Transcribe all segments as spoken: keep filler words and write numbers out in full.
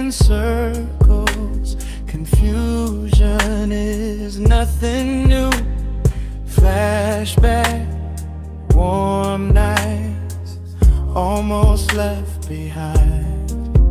in circles. Confusion is nothing new. Flashback, warm nights almost left behind.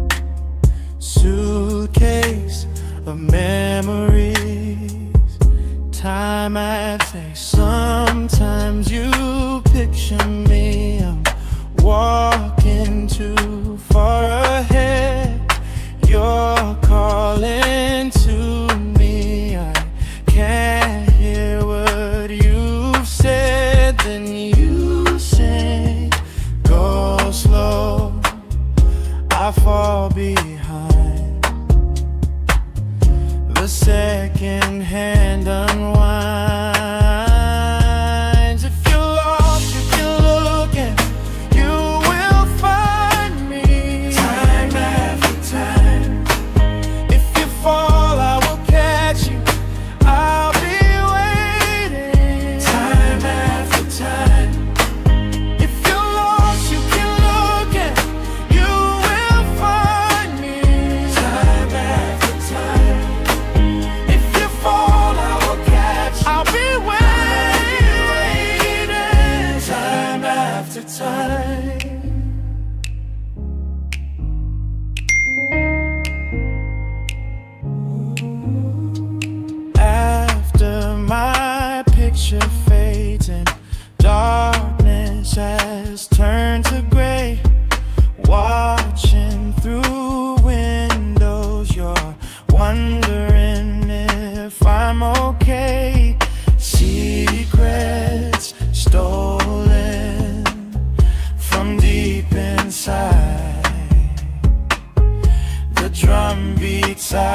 Suitcase of memories. Time I'd say sometimes you picture me. I'm walking too far ahead. You're calling to me. I can't hear what you've said. Then you say, go slow, I fall behind. The second hand unwinds. If you're lost, if you're looking, you will find me. Time after time. If you fall, I will catch you. I'll be waiting. Time after time. If you're lost, you can look and you will find me. Time after time. If you fall, I will catch you. I'll be waiting. Time after time. After my picture fades and darkness has turned to gray, watching through windows, you're wondering if I'm okay. Secrets stolen from deep inside. The drum beats out